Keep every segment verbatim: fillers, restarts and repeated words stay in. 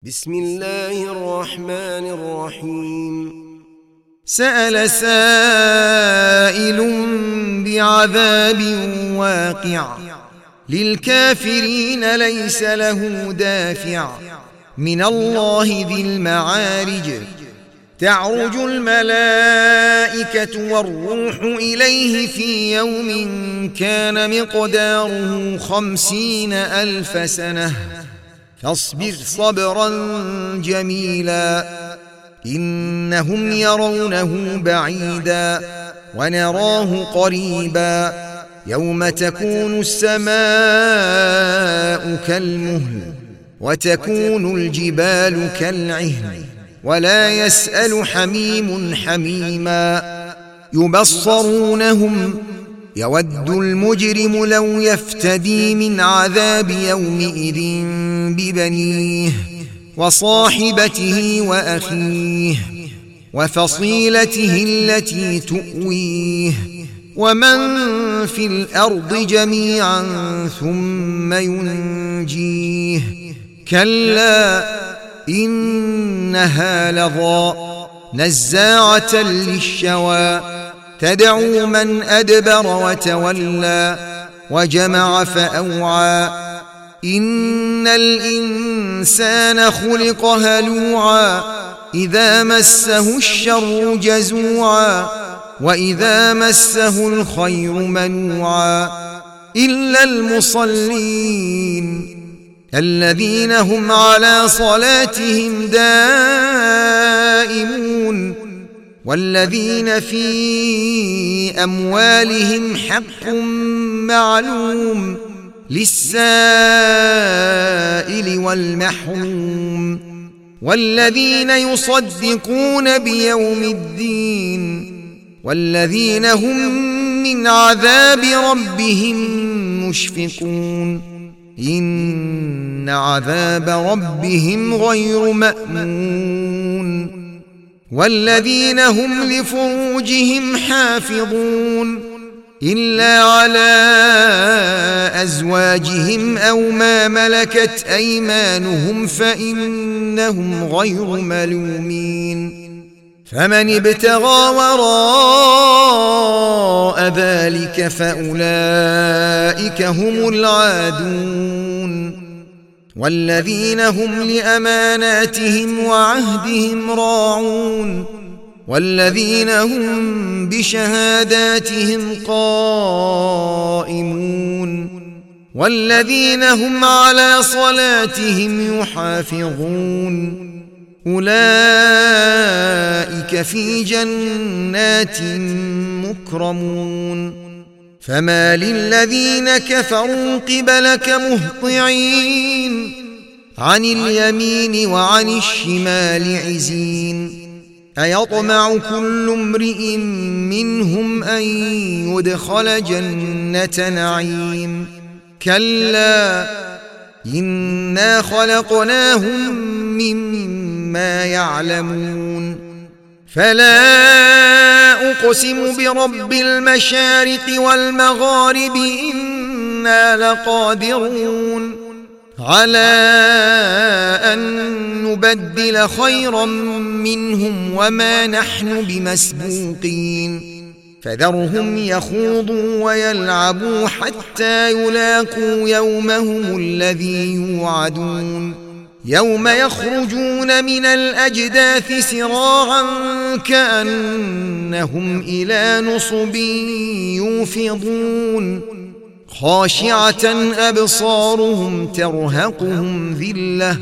بسم الله الرحمن الرحيم. سأل سائل بعذاب واقع للكافرين ليس له دافع من الله ذي المعارج تعرج الملائكة والروح إليه في يوم كان مقداره خمسين ألف سنة فاصبر صبرا جميلا إنهم يرونه بعيدا ونراه قريبا يوم تكون السماء كالمهل وتكون الجبال كالعهن ولا يسأل حميم حميما يبصرونهم يود المجرم لو يفتدي من عذاب يومئذ ببنيه وصاحبته وأخيه وفصيلته التي تؤويه ومن في الأرض جميعا ثم ينجيه كلا إنها لظى نزاعة للشوى تدعو من أدبر وتولى وجمع فأوعى إن الإنسان خلق هلوعا إذا مسه الشر جزوعا وإذا مسه الخير منوعا إلا المصلين الذين هم على صلاتهم دائمون والذين في أموالهم حق معلوم للسائل والمحروم والذين يصدقون بيوم الدين والذين هم من عذاب ربهم مشفقون إن عذاب ربهم غير مأمون والذين هم لفروجهم حافظون إلا على أزواجهم أو ما ملكت أيمانهم فإنهم غير ملومين فمن ابتغى وراء ذلك فأولئك هم العادون والذين هم لأماناتهم وعهدهم راعون والذين هم بشهاداتهم قائمون والذين هم على صلاتهم يحافظون أولئك في جنات مكرمون فما للذين كفروا قبلك مهطعين عن اليمين وعن الشمال عزين أيطمع كل امرئ منهم أن يدخل جنة نعيم كلا إنا خلقناهم مما يعلمون فلا أقسم برب المشارق والمغارب إنا لقادرون على أن نبدل خيرا منهم وما نحن بمسبوقين فذرهم يخوضوا ويلعبوا حتى يلاقوا يومهم الذي يوعدون يوم يخرجون من الأجداث سراعا كأنهم إلى نصب يوفضون خاشعة أبصارهم ترهقهم ذلة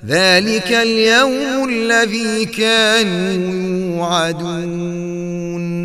ذلك اليوم الذي كانوا يوعدون.